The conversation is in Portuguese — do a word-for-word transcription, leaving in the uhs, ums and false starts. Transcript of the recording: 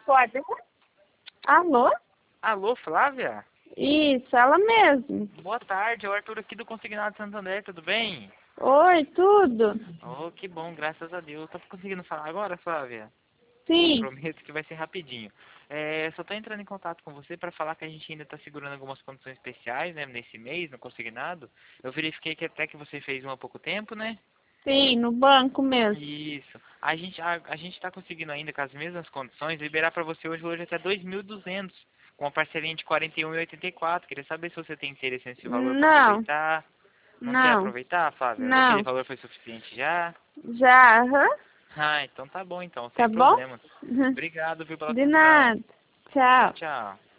Pode. Alô? Alô, Flávia? Isso, ela mesmo. Boa tarde, é o Arthur aqui do Consignado Santander, tudo bem? Oi, tudo? Oh, que bom, graças a Deus. Tá conseguindo falar agora, Flávia? Sim. Prometo que vai ser rapidinho. É, só tô entrando em contato com você para falar que a gente ainda tá segurando algumas condições especiais, né, nesse mês, no Consignado. Eu verifiquei que até que você fez um há pouco tempo, né? Sim, no banco mesmo. Isso. A gente, a, a gente tá conseguindo ainda com as mesmas condições liberar para você hoje, hoje até dois mil e duzentos, com uma parcelinha de quarenta e um e oitenta e quatro. Queria saber se você tem interesse nesse valor para Não, aproveitar. Não quer não, aproveitar, Flávia? Aquele não. valor foi suficiente já? Já, aham. Ah, então tá bom então, Tá sem bom? problemas. Obrigado, viu, pela De atenção. nada. Tchau, Tchau. tchau.